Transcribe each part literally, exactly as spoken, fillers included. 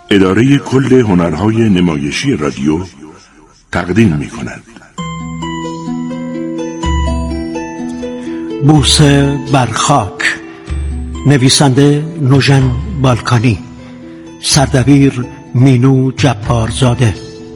اداره کل هنرهای نمایشی رادیو تقدیم می کند. بوسه بر خاک، نویسنده نوژن بالکانی، سردبیر مینو جبارزاده.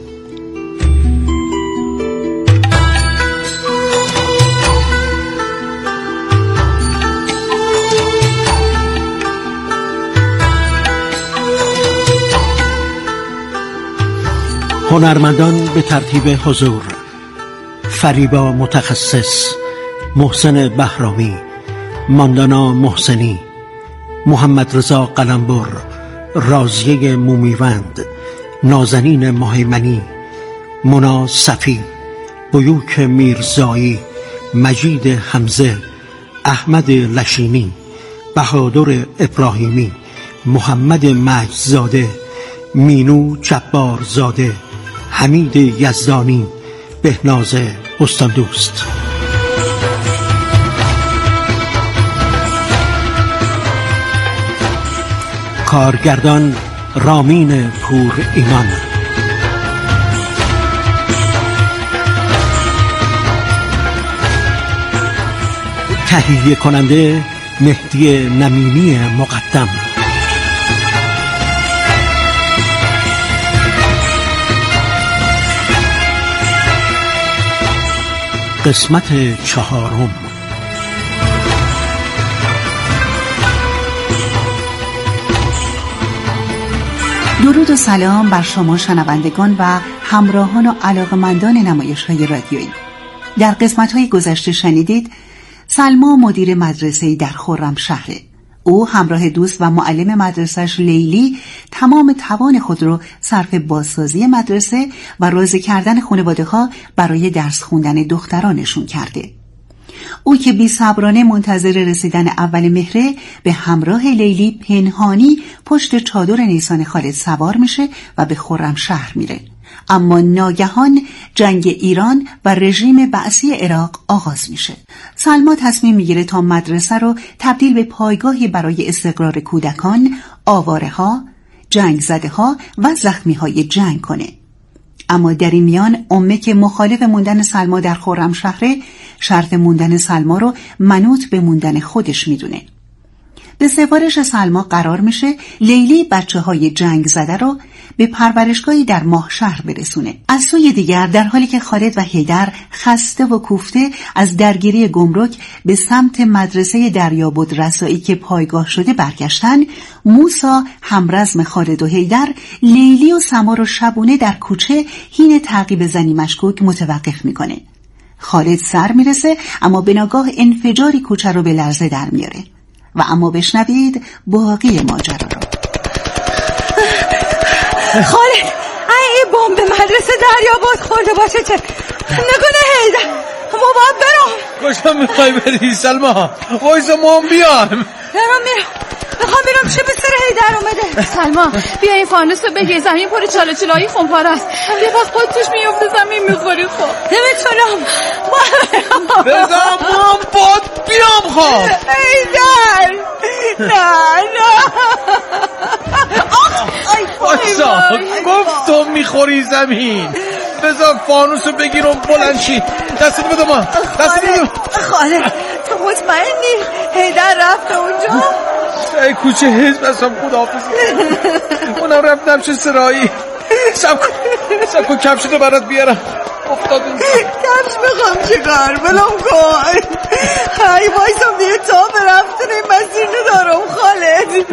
هنرمندان به ترتیب حضور: فریبا متخصص، محسن بهرامی، ماندانا محسنی، محمد رضا قلمبر، راضیه مومیوند، نازنین مهیمنی، مونا صفی، بیوک میرزایی، مجید حمزه، احمد لشینی، بهادر ابراهیمی، محمد مجدزاده، مینو جبارزاده، حمید یزدانی، بهناز استاندوست. کارگردان رامین پور ایمان. تهیه کننده مهدی نمیمی مقدم. قسمت چهارم. درود و سلام بر شما شنوندگان و همراهان و علاقمندان نمایش‌های رادیویی. در قسمت‌های گذشته شنیدید سلما مدیر مدرسه‌ای در خرمشهره. او همراه دوست و معلم مدرسه‌اش لیلی تمام توان خود را صرف بازسازی مدرسه و راضی کردن خانواده‌ها برای درس خوندن دخترانشون کرده. او که بی صبرانه منتظر رسیدن اول مهره به همراه لیلی پنهانی پشت چادر نیسان خالد سوار میشه و به خرمشهر میره. اما ناگهان جنگ ایران و رژیم بعثی عراق آغاز میشه. سلما تصمیم میگیره تا مدرسه رو تبدیل به پایگاهی برای استقرار کودکان، آواره‌ها، جنگ زده‌ها و زخمی‌های جنگ کنه. اما در این میان امه که مخالف موندن سلما در خرمشهر، شرط موندن سلما رو منوط به موندن خودش میدونه. به سفارش سلما قرار میشه لیلی بچه های جنگ زده رو به پرورشگاهی در ماهشهر برسونه. از سوی دیگر در حالی که خالد و حیدر خسته و کوفته از درگیری گمرک به سمت مدرسه دریابد رسایی که پایگاه شده برگشتن، موسی همرزم خالد و حیدر لیلی و سما رو شبونه در کوچه حین تعقیب زنی مشکوک متوقف میکنه. خالد سر میرسه اما به ناگاه انفجاری کوچه رو به لرزه در میاره. و اما بشنوید باقی ماجرا رو. خالد این بمب مدرسه دریابد خورده باشه چه نکنه حیدر ما باید برم. کجا میخوای بری سلما؟ وایسا ما هم بیام. برم میرم میخوام برم چه به سر حیدر اومده. سلما بیا این فانوس رو بگیر، زمین پر چاله چلایی خونپاره است، یه وقت خود توش میفته زمین میخوری. خب نمیتونم بذارم ما هم باد بیام. خواب حیدر نه نه باشا گفت تو میخوری زمین. بذار فانوس رو بگیرم بلند شی. دستت بده من. دستت بده. خالد تو مطمئنی حیدر رفته اونجا؟ ای کوچه حزب اصلا خداحافظی. اونم رفتم چه سرایی. سب کن سب کن کفش تو برات بیارم. افتادیم کفش بخوام چیکار بلام کن. ای وایسم دیگه تا برفتن این مسیر ندارم خالد.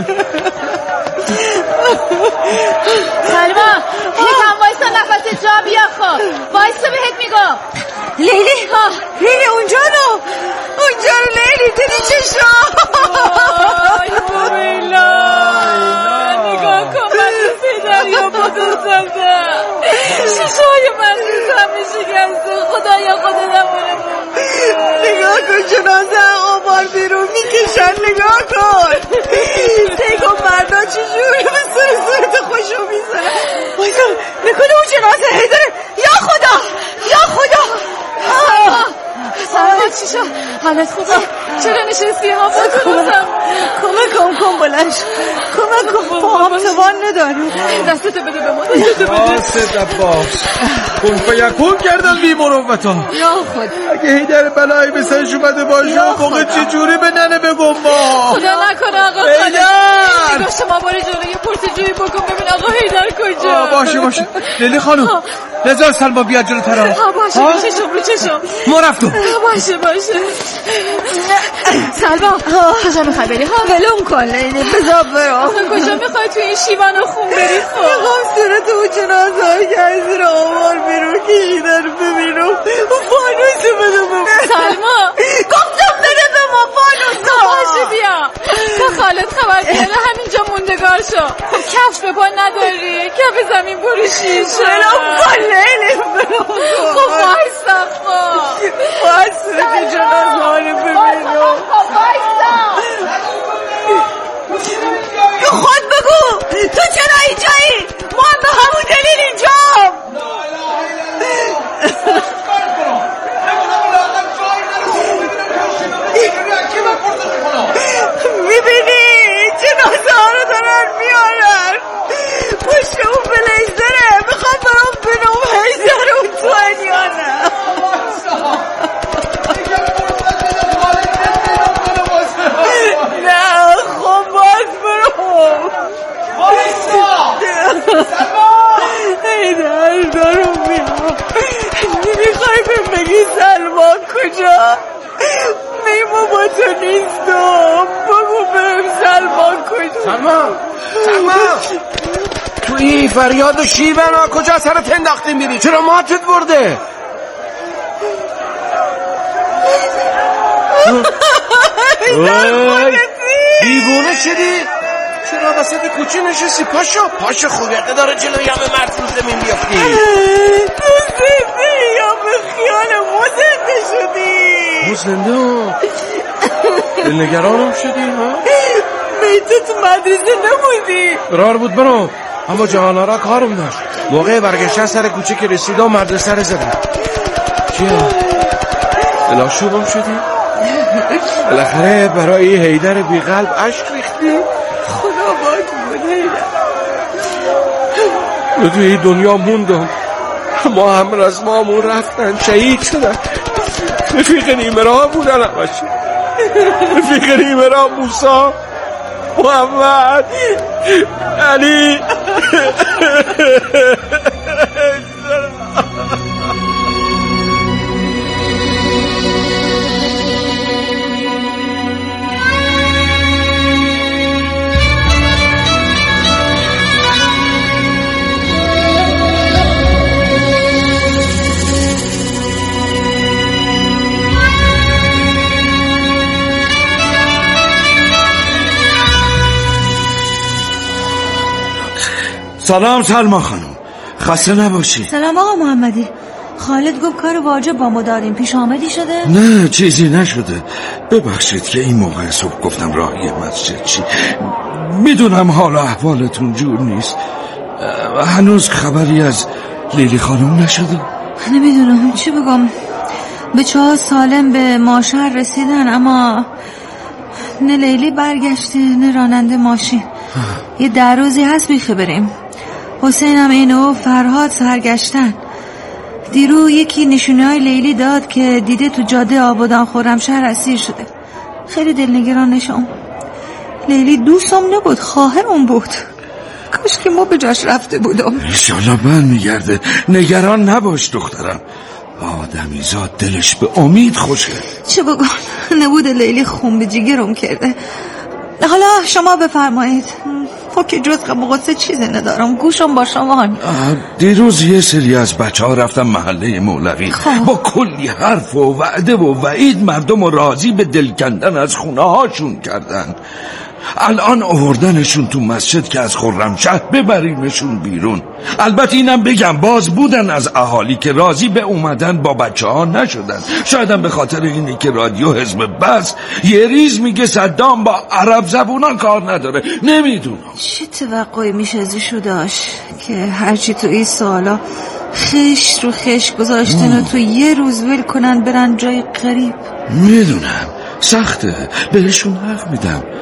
سلما یکم وایسا نفست جا بیا. خب وایسا بهت میگم. لیلی لیلی اونجا نو اونجا رو لیلی دیدی چشم. آی بومیلا نگاه کن مدرسه دریابد زده. شیشه های مدرسه همه شکسته. خدایا خدا نمونه. نگاه کن جنازه آمار بیرون میکشن. نگاه کن تیکو مردا چجوری به سر صورت خوشو میزنن. وایسا نکنه اون جنازه حیدر. یا خدا یا خدا. سلام چی شد؟ حالت خوبه؟ چرا نشستی؟ ها بکنم کمک کن کن بلنش کمک کن پاهم توان من نداریم. دستتو بده به ما، دستتو بده. دست دباس کن فیکون کردن بی مروتا. یا خود اگه هیدر بلایی به سرش اومده باشه موقع چجوری به ننه بگم با خدا نکنه آقا هیدر. نگاه شما باری جلوی پرسجویی بکن ببین آقا هیدر کجا. باشه باشه لیلی خانم نزار سلما بیاد جلو ترا. باشه باشه چشم رو چشم ما رفتم. باشه باشه سلما کجا میخوای بری ها؟ ولم کن لیلی بذار برم. کجا میخوای توی این شیون و خون بری؟ خب میخوام صورت اون جنازه که از زیر آوار بیرون کشیدن ببینم. فانوسو بده بابا. سلما گفتم بده به ما فانوسو. باشه بیا تا خالد خبر کنه همینجا موندگار شو. خب کفش به پا نداری؟ کف زمین بروشی شو. ولم کن لیلی ولم کن. خب بایستا خب باید صورت جنازه ها رو ببینم. تو خود بگو تو چرا اینجایی؟ ما هم به همون دلیل اینجا. میبینی جنازه ها رو دارن میارن پشت اون بلیزره. میخوام برام بینم هیدر اون تو انیانه. نه خب باز برام هیدر دارم میام. نمیخوای به بگی سلمان کجا؟ میمون با تو نیستم. بگو برم سلمان کجا. سلمان سلمان تو این فریاد و شیون ها کجا سرت انداختیم بیری؟ چرا ماتت برده؟ دیوونه شدی؟ چرا وسط کوچه نشستی؟ پاشو پاشو خوبیت داره جلوی همه مرد رو زمین بیافتی. تو زنده یا به خیال ما زنده شدی؟ ما زنده دلنگرانم شدی ها؟ میتو تو مدرسه نموندی؟ قرار بود برو اما جهانارا کارم داشت. موقع برگشتن سر کوچه که رسیدم مدرسه رو زدم. چیه؟ دلاشوبم شدی؟ بالاخره برای هیدر بی قلب عشق ریختی؟ خدا باک بود هیدر. تو توی دنیا موندم ما هم از مامون رفتن شهید شدن. رفیق نیمه راه بودن همش. رفیق نیمه راه موسا محمد علی. سلام سلما خانم، خسته نباشی. سلام آقا محمدی. خالد گفت کار واجب با ما داریم، پیش آمدی شده؟ نه چیزی نشده. ببخشید که این موقع صبح گفتم راهی مسجد چی. میدونم حال احوالتون جور نیست. هنوز خبری از لیلی خانم نشده؟ نمیدونم چی بگم. بچه ها سالم به ماشر رسیدن اما نه لیلی برگشته نه راننده ماشین. یه در روزی هست بیخه بریم. حسینم اینو فرهاد سرگشتن. دیرو یکی نشونه های لیلی داد که دیده تو جاده آبادان خرمشهر اسیر شده. خیلی دلنگرانشم. لیلی دوستم نبود، خواهرم بود. کاش که ما به جاش رفته بودم. انشالله بر میگرده. نگران نباش دخترم. آدمیزاد دلش به امید خوشه. چه بگم نبود لیلی خون به جیگرم کرده. حالا شما بفرمایید. خب که جز غم و غصه چیزی ندارم، گوشم با شما. دیروز یه سری از بچه ها رفتن محله مولوی با کلی حرف و وعده و وعید مردم و راضی به دل کندن از خونه هاشون کردن. الان آوردنشون تو مسجد که از خرمشهر ببریمشون بیرون. البته اینم بگم باز بودن از اهالی که راضی به اومدن با بچه ها نشدن. شایدم به خاطر اینه که رادیو حزب بس یه ریز میگه صدام با عرب زبونان کار نداره. نمیدونم چه توقعی میشه ازشو داشت که هرچی تو این سالا خش رو خش گذاشتن و تو یه روز ول کنن برن جای قریب. میدونم سخته، بهشون حق میدم،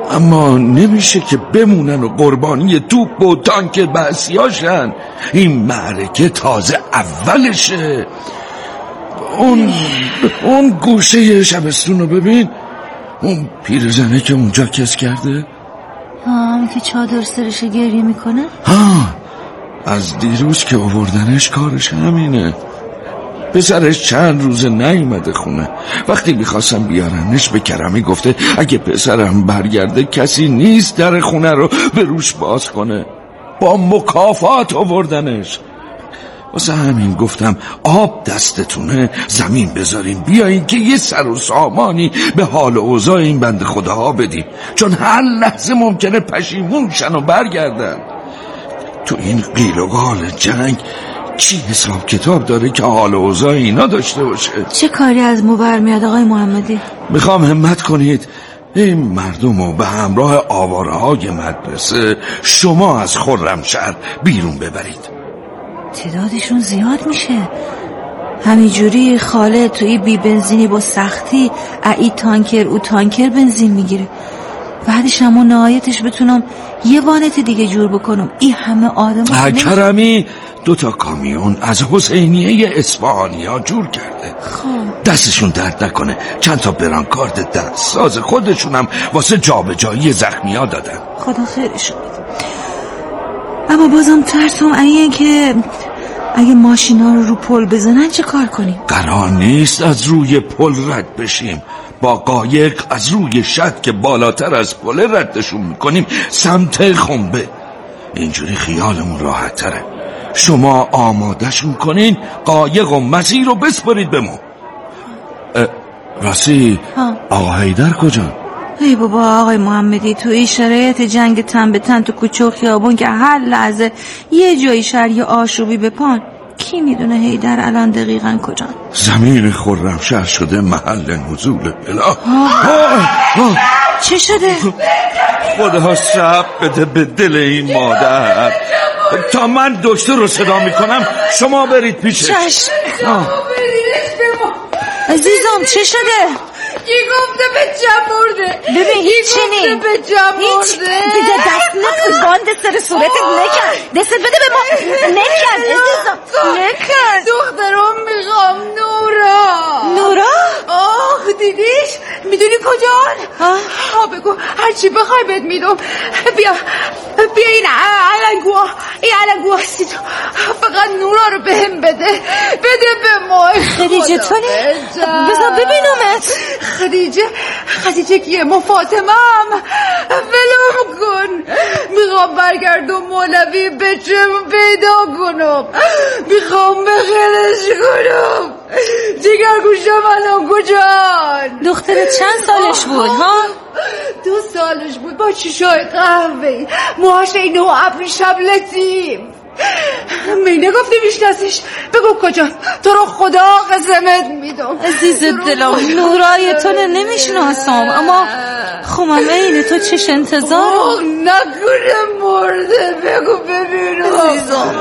اما نمیشه که بمونن و قربانی توپ و تانک بعثیاشن. این معرکه تازه اولشه. اون اون گوشه شبستون رو ببین، اون پیرزنه که اونجا کس کرده. ها، همین که چادر سرش گریه میکنه. ها، از دیروز که آوردنش کارش همینه. پسرش چند روز نیومده خونه. وقتی میخواستم بیارنش به کرمی گفته اگه پسرم برگرده کسی نیست در خونه رو به روش باز کنه. با مکافات آوردنش. واسه همین گفتم آب دستتونه، زمین بذاریم بیایین که یه سر و سامانی به حال و اوضاع این بند خداها بدیم، چون هر لحظه ممکنه پشیمون شن و برگردن. تو این قیل و قال جنگ چی حساب کتاب داره که حال و اوضاع اینا داشته باشه؟ چه کاری از مو برمیاد آقای محمدی؟ میخوام همت کنید این مردم رو به همراه آواره های مدرسه شما از خرمشهر بیرون ببرید. تعدادشون زیاد میشه. همینجوری خاله توی بی بنزینی با سختی ای تانکر او تانکر بنزین میگیره. بعدش همون نهایتش بتونم یه وانت دیگه جور بکنم. این همه آدم کرمی دوتا کامیون از حسینیه اصفهانی ها جور کرده. خب دستشون درد نکنه چند تا برانکارد دست ساز خودشونم واسه جابجایی زخمی ها دادن. خدا خیرشون بده. اما بازم ترسم این که اگه ماشینا رو رو پل بزنن چه کار کنیم؟ قرار نیست از روی پل رد بشیم. با قایق از روی شط که بالاتر از پل ردشون میکنیم سمت خنبه. اینجوری خیالمون راحت تره. شما آمادهشون کنین، قایق و مسیر رو بسپارید به ما. راستی آقا حیدر کجا؟ ای بابا آقای محمدی، تو این شرایط جنگ تن به تن تو کوچه و خیابون که هر لحظه یه جایی شر یه آشوبی بپان، کی میدونه حیدر الان دقیقاً کجا؟ زمین خرمشهر شده محل نزول بلا. چه شده؟ خدا صبر بده به دل این مادر. تا من دکتر رو صدا میکنم شما برید پیشش. چشم. عزیزم چه شده؟ کی گفته به جا مرده؟ ببین هیچ چی به جا مرده؟ دیگه دست نکن، باند سر صورتت نکن، دستت بده به ما. نکن عزیزم نکن. دخترم میخوام. نورا نورا؟ آه دیدیش؟ میدونی کجان؟ ها بگو هرچی بخوای بهت میدم. بیا بیا این علنگوه این علنگوه هستی تو. فقط نورا رو بهم بده. بده به ما. خدیجه تو نی؟ بذار ببینمت. خدیجه خدیجه کیه؟ ما فاطمه‌ام. ولم کن. میخوام برگردم مولوی بچم پیدا کنم. میخوام بخیرش کنم. جگر گوشم الان کجان؟ دخترت چند سالش بود ها؟ دو سالش بود با چشای قهوه‌ای، موهاش اینو ابری شبلتی. می نگفتی میشناسیش؟ بگو کجا؟ تو رو خدا قسمت میدم. عزیز دلم نورای تو نمیشناسم، اما خمم اینه تو چش انتظار؟ نکنه مرده. بگو ببینم عزیزم.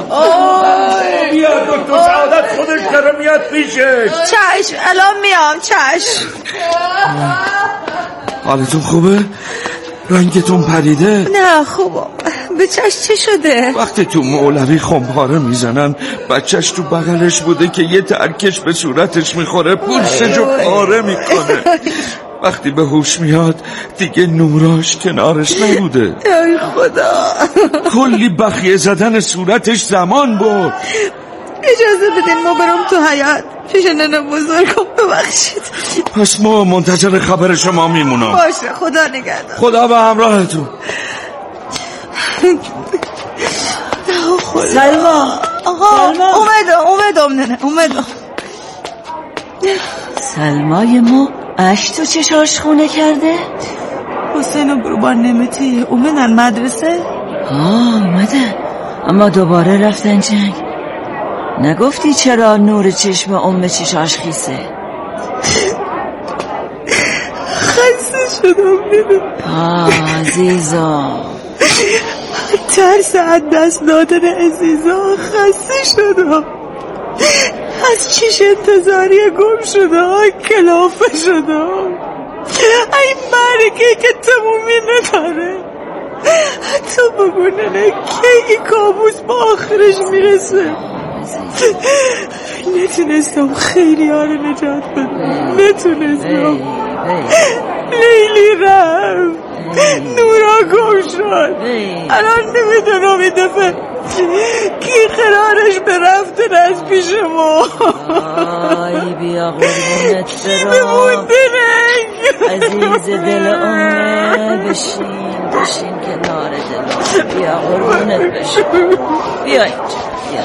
بیا دکتر سعادت خودش داره میاد پیشش. چشم الان میام. چشم. حالتون خوبه؟ رنگتون پریده؟ نه خوبم. به چش چه شده؟ وقتی تو مولوی خمپاره میزنن بچهش تو بغلش بوده که یه ترکش به صورتش میخوره پوستشو پاره میکنه. وقتی به هوش میاد دیگه نوراش کنارش نبوده. ای خدا. کلی بخیه زدن صورتش زمان بود. اجازه بدین ما برم تو حیاط پیش ننه بزرگم. ببخشید. پس ما منتظر خبر شما میمونم. باشه خدا نگهدار. خدا به همراهتون. سلما. آقا اومدم اومدم ننه اومدم. سلمای ما اش تو چشاش خونه کرده؟ حسین و قربان نمتی اومدن مدرسه؟ آه اومدن، اما دوباره رفتن جنگ. نگفتی چرا نور چشم ام چشاش خیسه؟ خسته شدم ننه. آه عزیزم ترس از دست دادن عزیزا. خسته شدم. از چیش انتظاری گم شدم. کلافه شدم. این مرگه که تمومی نداره. تو بگو ننه کی کابوس با آخرش میرسه؟ نتونستم خیلی ها رو نجات بدم، نتونستم. لیلی رفت، نورا گم شد. الان نمیدونم این دفعه کی قرارش به رفتن از پیش ما. آی بیا قربونت کی بمونده نگ عزیز دل امه. بشین بشین کنار دل. بیا قربونت بشین. بیا اینجا بیا.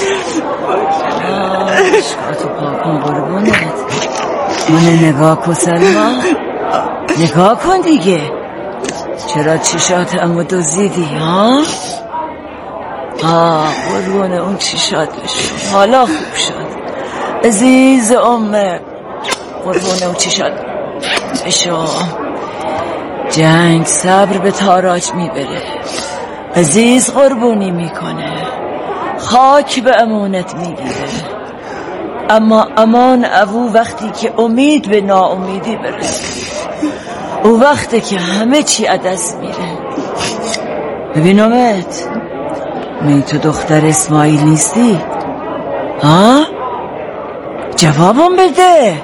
عشقاتو پاکن قربونت. منو نگاه کن سلما، نگاه کن دیگه. چرا چشات امو دوزیدی ها؟ آه قربونه اون چشات بشون. حالا خوب شد عزیز امه. قربونه اون چشات بشون. جنگ صبر به تاراج میبره، عزیز قربونی میکنه، خاک به امانت میگیره. اما امان او وقتی که امید به ناامیدی برسه، او وقتی که همه چی عدس میره. ببین امید، می تو دختر اسماعیل نیستی؟ ها؟ جوابم بده.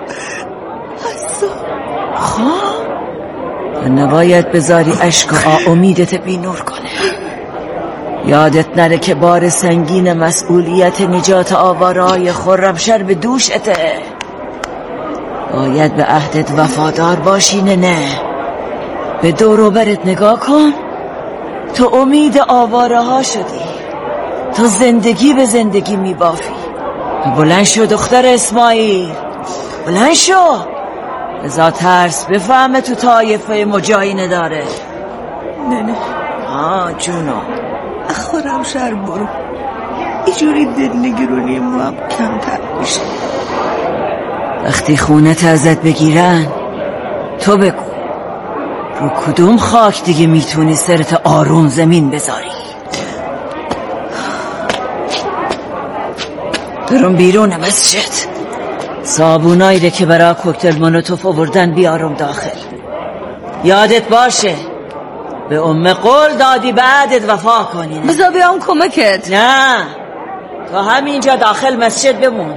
خب نباید بذاری عشق و امیدت بی نور کنه. یادت نره که بار سنگین مسئولیت نجات آوارای خرمشهر به دوشته. باید به عهدت وفادار باشی. نه نه به دور و برت نگاه کن. تو امید آواره ها شدی، تو زندگی به زندگی می بافی. بلند شو دختر اسماعیل، بلند شو. بذار ترس بفهمه تو طایفه مجایی نداره. نه نه آه جونو خرمشهر برو، اینجوری دلنگرونی ما هم کمتر میشه. وقتی خونه ازت بگیرن تو بگو رو کدوم خاک دیگه میتونی سرت آروم زمین بذاری. برون بیرون مسجد. صابونایی ده که برای کوکتل مولوتوف آوردن بیارم داخل. یادت باشه به ام قول دادی بعدت وفا کنی. بذار بیام کمکت. نه تو همینجا داخل مسجد بمون.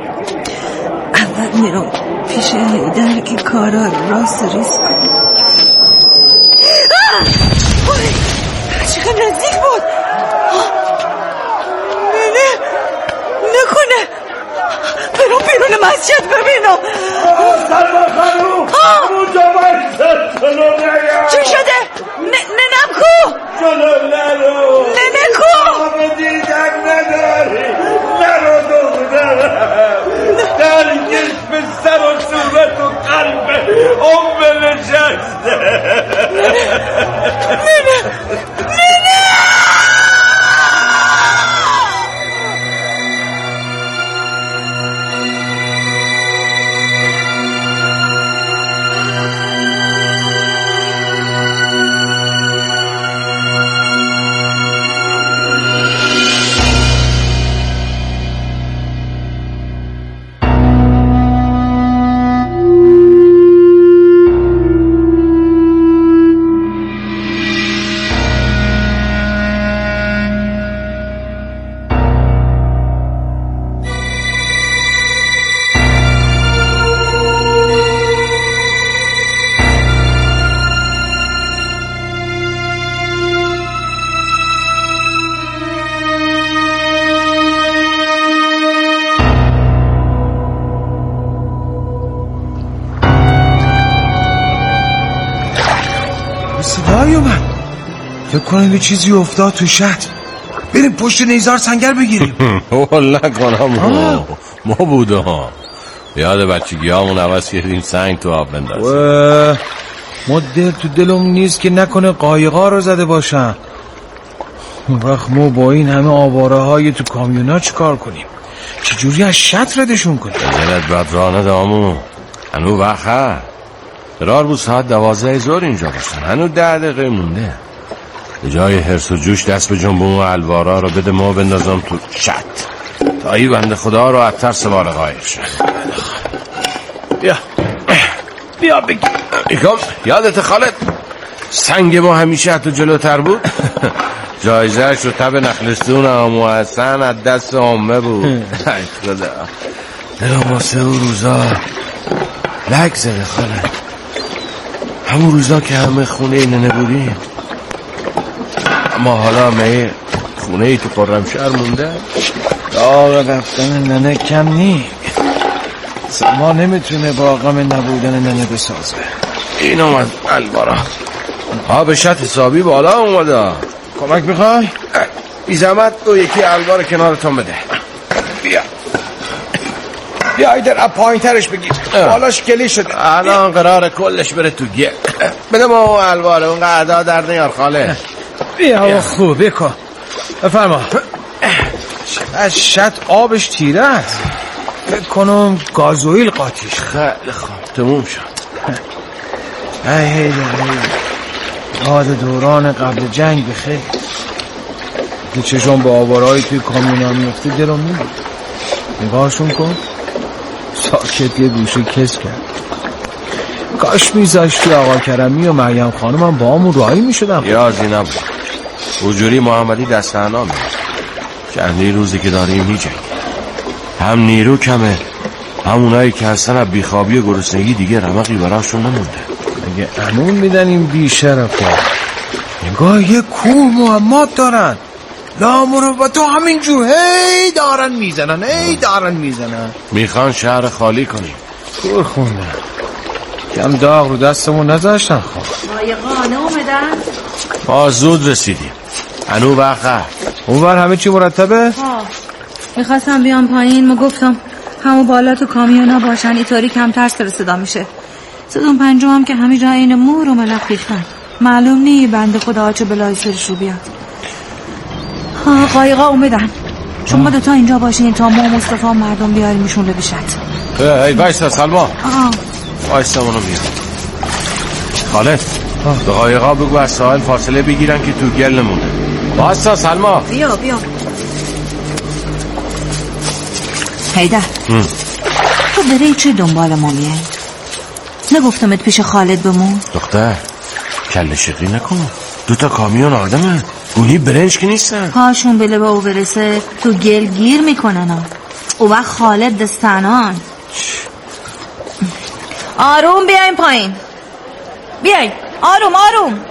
اول میرم پیش هیدر که کارا راست ریز کنی. چقدر نزدیک بود. نه نه نکنه برام بیرون مسجد ببینم. سلام خانوم اونجا بایستد جلو نگم. چی شده؟ ننم کو؟ جلو نرو. ننه کو؟ آب دیدن نداری. نرو دخترم. درگش به سر و صورت و قلب ام نشسته. ننه ننه صدای اومد. فکر کنم یه چیزی افتاد تو شهر. بریم پشت نیزار سنگر بگیریم. اول نکنم ما بوده ها. یاد بچگی همون عوض کردیم سنگ تو آب بندازیم. ما دل تو دلم نیست که نکنه قایقا رو زده باشن. اون وقت ما با این همه آواره های تو کامیونا چی کار کنیم؟ چجوری از شط ردشون کنیم؟ دلت بد رانه دامو هنو وقت هست. قرار بود ساعت دوازده زور اینجا باشن. هنو ده دقیقه مونده. به جای حرس و جوش دست به جنبون و الوارا رو بده ما بندازم تو شط تا ای بنده خدا رو از ترس سوار قایق شد. بیا بیا بگیر. ایکم یادت خالد سنگ ما همیشه حتی جلوتر بود. جایزه شو تب نخلستون امو حسن از دست عامه بود. ای خدا دلم واسه اون روزا لک زده خالد. همون روزا که همه خونه ننه بودیم، اما حالا همه خونه ای تو قرمشهر مونده. داغ رفتن ننه کم نی. ما نمیتونه با غم نبودن ننه بسازه. این اومد البارا آب شط حسابی بالا اومده. کمک میخوای؟ بی زحمت دو یکی البار کنارتون بده. بیا بیا ایدر اب پایین ترش بگیر. بالاش گلی شده. الان قرار کلش بره تو گه. بده ما اون الباره اون قعدا در نیار خاله. بیا خوب بکن بفرما. از شط آبش تیره است. فکر کنم گازوئیل قاطیش. خیلی خوب تموم شد. ای هیدر یاد دوران قبل جنگ بخیر. که چشم با آوارایی توی کامیون میفته دلم میگه. نگاهشون کن ساکت یه گوشه کس کرد. کاش میذاشتی آقا کرمی و مریم خانم هم با همون راهی میشدم. یازی نبود حجوری محمدی دست انا میاد. چندی روزی که داریم میجنگ. هم نیرو کمه، همونایی که هستن از بیخوابی و گرسنگی دیگه رمقی براشون نمونده. اگه امون میدن این بیشرف ها نگاه یه کوه محمد دارن. لامورو با تو همینجور هی دارن میزنن هی دارن میزنن. میخوان شهر خالی کنیم. کور خوندن کم داغ رو دستمون نذاشتن. خواه قایقانه اومدن؟ ما زود رسیدیم. انو وقت اونور همه چی مرتبه؟ ها میخواستم بیام پایین ما گفتم همون بالا تو کامیونا باشن اینطوری کمتر سر صدا میشه. صدام پنجم هم که همه جا این مور و ملخ ریختن. معلوم نی بنده خدا آچه بلای سرش رو بیاد. ها قایقا اومدن. شما دوتا اینجا باشین تا ما مصطفی مردم بیاریمشون رو بشد. ای بایستا سلما بایستا منو بیار. خالد به قایقا بگو از ساحل فاصله بگیرن که تو گل نمونه. بایستا سلما. بیا بیا هیدر تو بره چه دنبال ما میای؟ نگفتمت پیش خالد بمون؟ دختر کل شقی نکن. دوتا کامیون آدمه گونی برنج که نیستن. پاشون بله به او برسه تو گل گیر میکنن. او وقت خالد دستانان. آروم بیاین پایین. بیاین آروم آروم.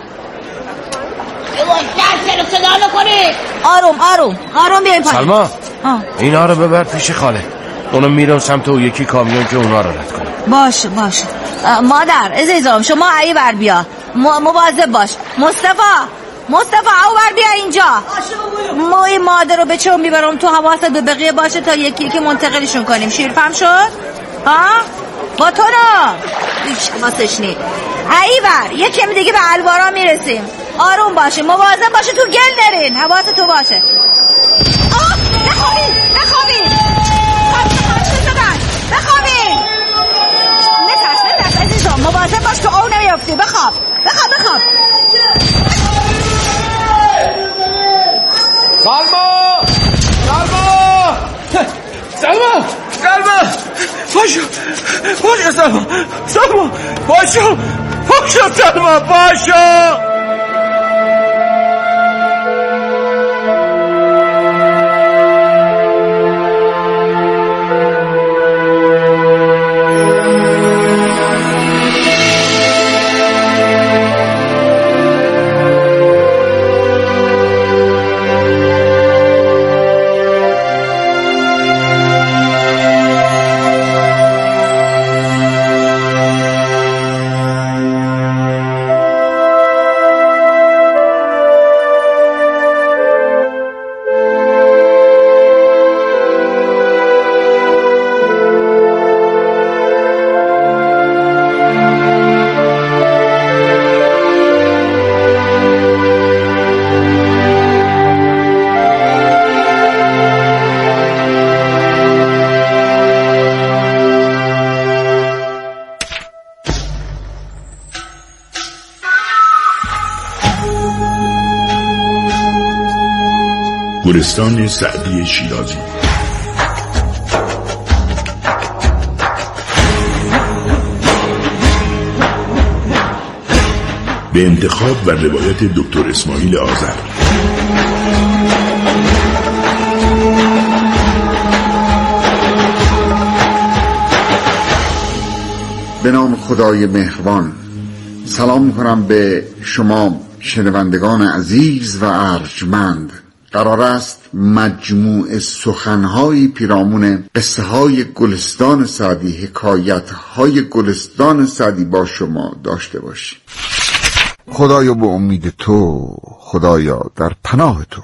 دست رو صدا نکنید. آروم آروم آروم بیاین پایین. سلما آه. اینا رو ببر پیش خاله. اونو میرم سمت او یکی کامیون که اونا رو رد کنه. باشه باشه مادر عزیزم شما ای بر بیا مواظب باش. مصطفی مصطفی او بر بیا اینجا. ما این مادر رو به چه میبرم تو حواست به بقیه باشه تا یکی یکی منتقلشون کنیم. شیرفهم شد ها با تو نه هیچ واسش نی. ای بر یه کمی دیگه به الوارا میرسیم. آروم باشه مواظب باشه تو گل نرین. حواس تو باشه. آه نخوابین نخوابین بخوابین. نترس نترس عزیزم مواظب باش تو او نمیافتی. بخواب بخواب بخواب. سلما سلما سلما سلما پاشو پاشو سلما سلما پاشو پاشو سلما پاشو. گلستان سعدی شیرازی. به انتخاب و روایت دکتر اسماعیل آذر. به نام خدای مهربان. سلام می‌کنم به شما شنوندگان عزیز و ارجمند. قرار است مجموع سخن‌های پیرامون قصه های گلستان سعدی، حکایت های گلستان سعدی با شما داشته باشیم. خدایا به امید تو، خدایا در پناه تو.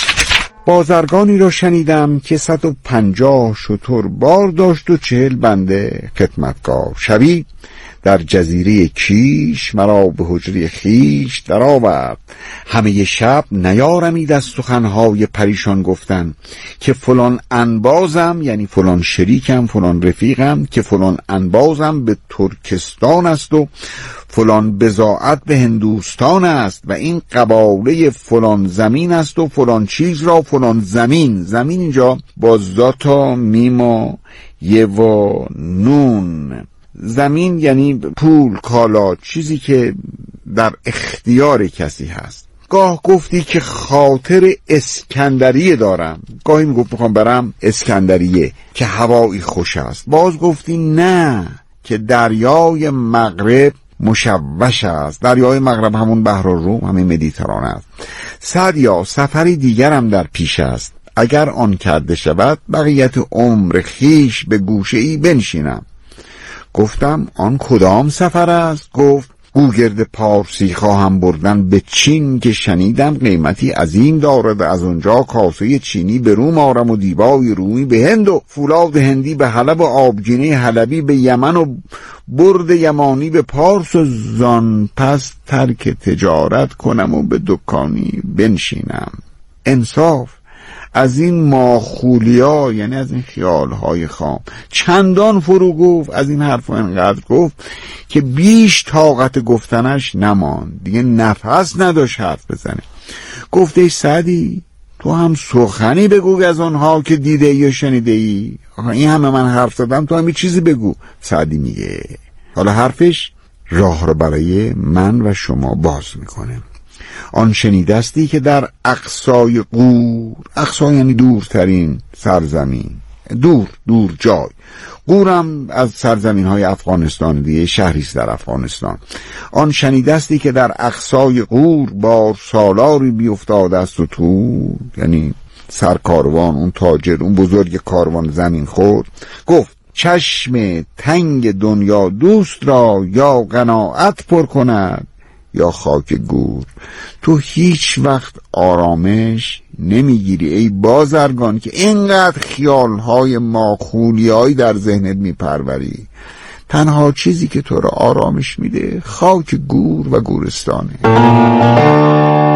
بازرگانی را شنیدم که صد و پنجاه شتر بار داشت و چهل بنده خدمتگار. شبی در جزیره کیش مرا به حجره خیش در آورد. همه شب نیارمید از سخنهای پریشان گفتن که فلان انبازم، یعنی فلان شریکم، فلان رفیقم، که فلان انبازم به ترکستان است و فلان بضاعت به هندوستان است و این قباله فلان زمین است و فلان چیز را فلان زمین. زمین اینجا با زاتا میما یه و نون. زمین یعنی پول، کالا، چیزی که در اختیار کسی هست. گاه گفتی که خاطر اسکندریه دارم، گاهی میگفت میخوام برم اسکندریه که هوایی خوش است. باز گفتی نه، که دریای مغرب مشوش است. دریای مغرب همون بحر الروم، همین مدیترانه است. سعدیا سفری دیگرم در پیش است، اگر آن کرده شود بقیت عمر خیش به گوشه ای بنشینم. گفتم آن کدام سفر است؟ گفت گوگرد پارسی خواهم بردن به چین که شنیدم قیمتی عظیم دارد. از اونجا کاسه چینی به روم آرم و دیبای رومی به هند و فولاد هندی به حلب و آبگینه حلبی به یمن و برد یمانی به پارس و زان پس ترک تجارت کنم و به دکانی بنشینم. انصاف از این ماخولیا، یعنی از این خیالهای خام چندان فرو گفت، از این حرفا انقدر گفت که بیش طاقت گفتنش نماند، دیگه نفس نداشت حرف بزنه. گفته ای سعدی تو هم سخنی بگو از آنها که دیده ای و شنیده ای. این همه من حرف زدم، تو هم یه چیزی بگو. سعدی میگه حالا حرفش راه رو برای من و شما باز میکنه. آن شنیدستی که در اقصای قور، اقصا یعنی دورترین سرزمین، دور دور جای، قورم از سرزمین های افغانستان دیگه، شهریست در افغانستان. آن شنیدستی که در اقصای قور بار سالاری بی افتاده است و تو، یعنی سرکاروان، اون تاجر، اون بزرگ کاروان زمین خورد، گفت چشم تنگ دنیا دوست را یا قناعت پر کند یا خاک گور. تو هیچ وقت آرامش نمیگیری ای بازرگان که اینقدر خیالهای ماخولیایی در ذهنت میپروری. تنها چیزی که تو را آرامش میده خاک گور و گورستانه.